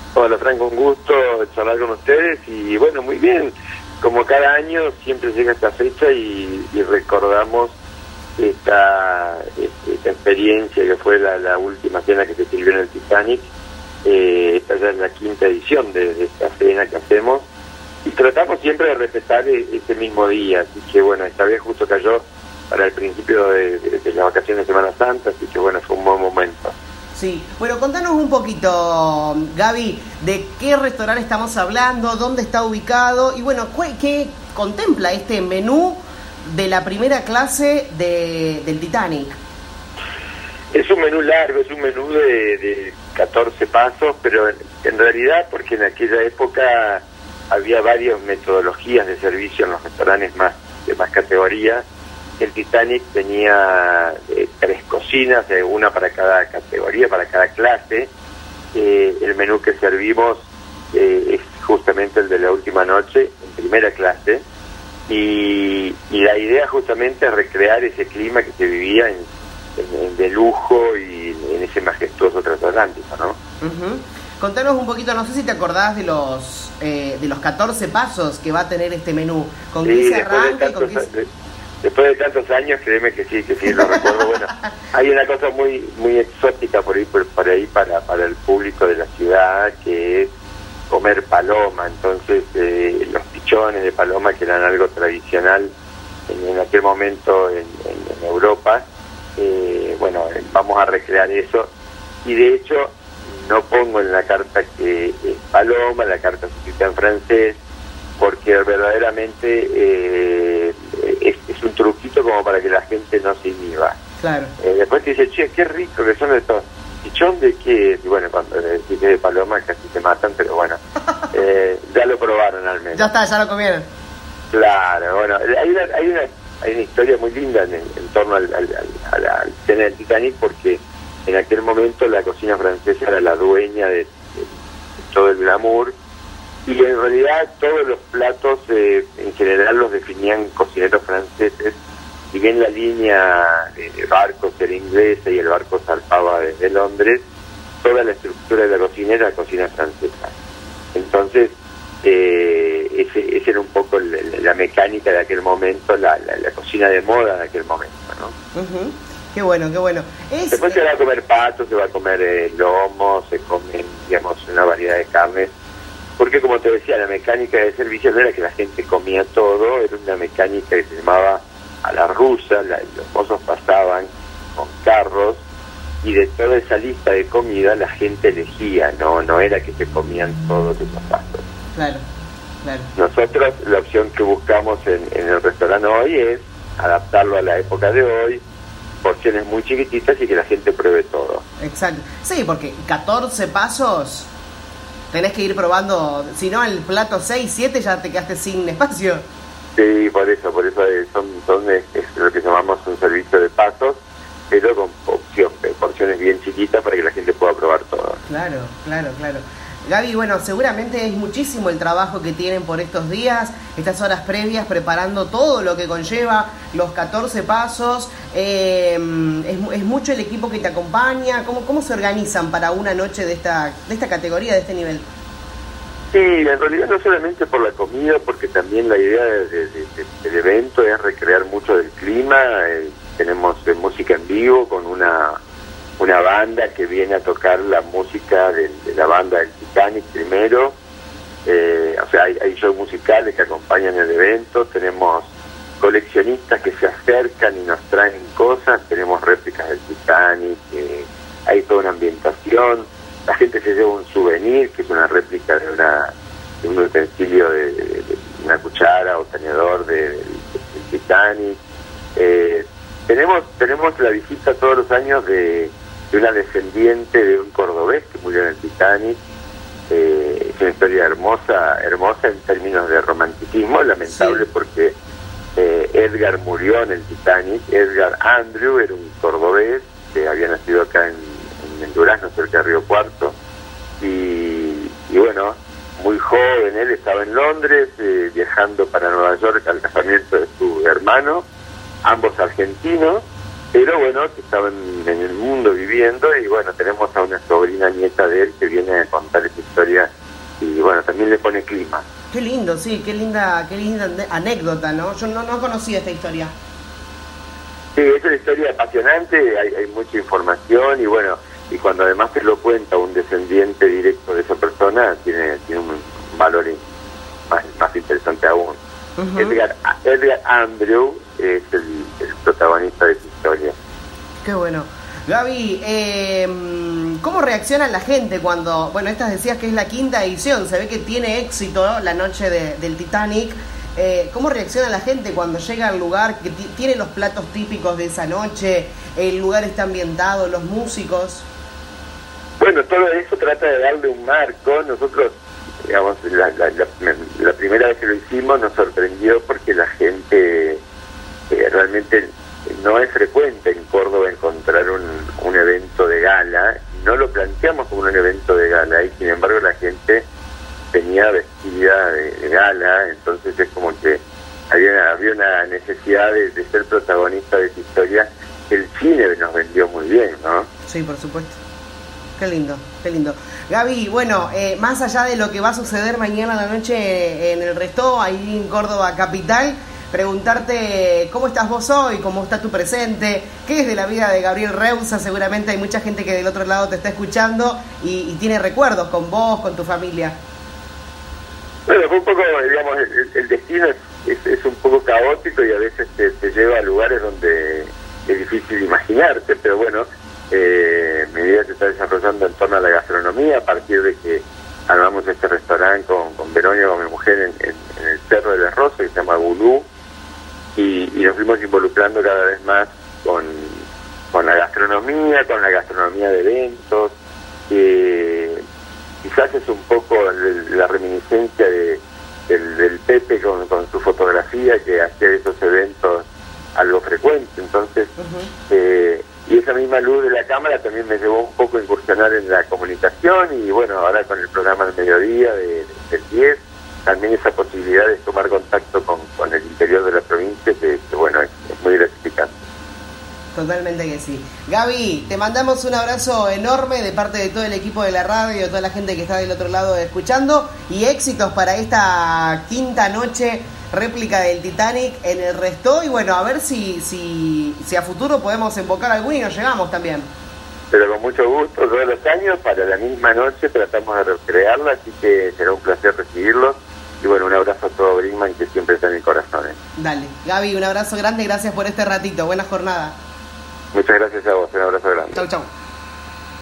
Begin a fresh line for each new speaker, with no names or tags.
Hola Franco, un gusto charlar con ustedes y bueno, muy bien, como cada año siempre llega esta fecha y recordamos esta experiencia que fue la última cena que se sirvió en el Titanic. Esta ya es la quinta edición de esta cena que hacemos y tratamos siempre de respetar ese mismo día, así que bueno, esta vez justo cayó para el principio de las vacaciones de Semana Santa, así que bueno, fue un buen momento.
Sí, bueno, contanos un poquito, Gaby, de qué restaurante estamos hablando, dónde está ubicado y bueno, qué contempla este menú de la primera clase del Titanic.
Es un menú largo, es un menú de 14 pasos, pero en realidad porque en aquella época había varias metodologías de servicio en los restaurantes de más categoría. El Titanic tenía 3 cocinas, una para cada categoría, para cada clase. El menú que servimos es justamente el de la última noche, en primera clase, y la idea justamente es recrear ese clima que se vivía de lujo y en ese majestuoso transatlántico, ¿no?
Uh-huh. Contanos un poquito, no sé si te acordás de los 14 pasos que va a tener este menú. ¿Con qué se arranca?
Después de tantos años, créeme que sí, lo recuerdo. Bueno, hay una cosa muy exótica por ahí para el público de la ciudad, que es comer paloma. Entonces, los pichones de paloma, que eran algo tradicional en aquel momento en Europa, bueno, vamos a recrear eso. Y de hecho, no pongo en la carta que es paloma, la carta se escrita en francés, porque verdaderamente es un truquito como para que la gente no se inhiba.
Claro.
Después te dice, che, qué rico que son estos. ¿Pichón de qué? Y bueno, cuando le dices de paloma casi te matan, pero bueno, ya lo probaron al menos.
Ya está, ya lo comieron.
Claro, bueno, hay una historia muy linda en torno a la cena del Titanic, porque en aquel momento la cocina francesa era la dueña de todo el glamour, y en realidad todos los platos en general los definían cocineros franceses. Si bien la línea de barcos era inglesa y el barco zarpaba desde Londres, toda la estructura de la cocina era cocina francesa. Entonces, ese era un poco la mecánica de aquel momento, la cocina de moda de aquel momento, ¿no?
Uh-huh. Qué bueno, qué bueno.
Después se va a comer pato, se va a comer lomo, se comen, digamos, una variedad de carnes. Porque como te decía, la mecánica de servicio no era que la gente comía todo, era una mecánica que se llamaba a la rusa. Los mozos pasaban con carros y de toda esa lista de comida la gente elegía, no era que se comían todos esos pasos.
Claro, claro.
Nosotros la opción que buscamos en el restaurante hoy es adaptarlo a la época de hoy, porciones muy chiquititas y que la gente pruebe todo.
Exacto. Sí, porque 14 pasos tenés que ir probando, si no el plato 6, 7 ya te quedaste sin espacio.
Sí, por eso es lo que llamamos un servicio de pasos, pero con porciones bien chiquitas para que la gente pueda probar todo.
Claro. Gaby, bueno, seguramente es muchísimo el trabajo que tienen por estos días, estas horas previas, preparando todo lo que conlleva los 14 pasos. Es mucho el equipo que te acompaña. ¿Cómo se organizan para una noche de esta categoría, de este nivel?
Sí, en realidad no solamente por la comida, porque también la idea del evento es recrear mucho del clima. Tenemos música en vivo con una banda que viene a tocar la música de la banda del Titanic primero. O sea, hay shows musicales que acompañan el evento. Tenemos coleccionistas que se acercan y nos traen cosas. Tenemos réplicas del Titanic, hay toda una ambientación. La gente se lleva un souvenir, que es una réplica de un utensilio, de una cuchara o tenedor del Titanic. Tenemos la visita todos los años de una descendiente de un cordobés que murió en el Titanic. Es una historia hermosa en términos de romanticismo, lamentable, sí, porque Edgar murió en el Titanic. Edgar Andrew era un cordobés que había nacido acá en Durazno, cerca de Río Cuarto, y bueno, muy joven, él estaba en Londres viajando para Nueva York al casamiento de su hermano, ambos argentinos, pero bueno, que estaban en el mundo viviendo. Y bueno, tenemos a una sobrina nieta de él que viene a contar esa historia pone clima.
Qué lindo, sí, qué linda anécdota, ¿no? Yo no conocía esta historia.
Sí, es una historia apasionante, hay mucha información y bueno, y cuando además te lo cuenta un descendiente directo de esa persona, tiene un valor más interesante aún.
Uh-huh.
Edgar Andrew es el protagonista de esa historia.
Qué bueno. Gaby, ¿cómo reacciona la gente cuando, bueno, estas decías que es la 5ª edición, se ve que tiene éxito la noche del Titanic? ¿Cómo reacciona la gente cuando llega al lugar que tiene los platos típicos de esa noche, el lugar está ambientado, los músicos?
Bueno, todo eso trata de darle un marco. Nosotros, digamos, la primera vez que lo hicimos nos sorprendió porque la gente realmente no es frecuente en Córdoba encontrar un evento de gala. No lo planteamos como un evento de gala y sin embargo la gente venía vestida de gala, entonces es como que había una necesidad de ser protagonista de esa historia. El cine nos vendió muy bien, ¿no?
Sí, por supuesto. Qué lindo, qué lindo. Gaby, bueno, más allá de lo que va a suceder mañana a la noche en el Restó, ahí en Córdoba capital, preguntarte cómo estás vos hoy, cómo está tu presente, qué es de la vida de Gabriel Reusa. Seguramente hay mucha gente que del otro lado te está escuchando y tiene recuerdos con vos, con tu familia.
Bueno, fue un poco, digamos, el destino es un poco caótico y a veces te lleva a lugares donde es difícil imaginarte, pero bueno, mi vida se está desarrollando en torno a la gastronomía a partir de que armamos este restaurante con Verónica, con mi mujer, en el Cerro del Arroz, que se llama Gulú, y nos fuimos involucrando cada vez más con la gastronomía de eventos. Quizás es un poco la reminiscencia del Pepe con su fotografía, que hacía esos eventos algo frecuente. Entonces, y esa misma luz de la cámara también me llevó un poco a incursionar en la comunicación, y bueno, ahora con el programa del mediodía del 10, también esa posibilidad de tomar contacto con el interior de la provincia, que bueno, es muy gratificante.
Totalmente que sí. Gaby, te mandamos un abrazo enorme de parte de todo el equipo de la radio, de toda la gente que está del otro lado escuchando, y éxitos para esta 5ª noche réplica del Titanic en el Restó, y bueno, a ver si a futuro podemos invocar alguno y nos llegamos también.
Pero con mucho gusto, todos los años, para la misma noche tratamos de recrearla, así que será un placer recibirlos. Y bueno, un abrazo a todo Brinkmann, que siempre está en mi corazón.
Dale, Gaby, un abrazo grande, gracias por este ratito, buena jornada.
Muchas gracias a vos, un abrazo grande.
Chau, chau.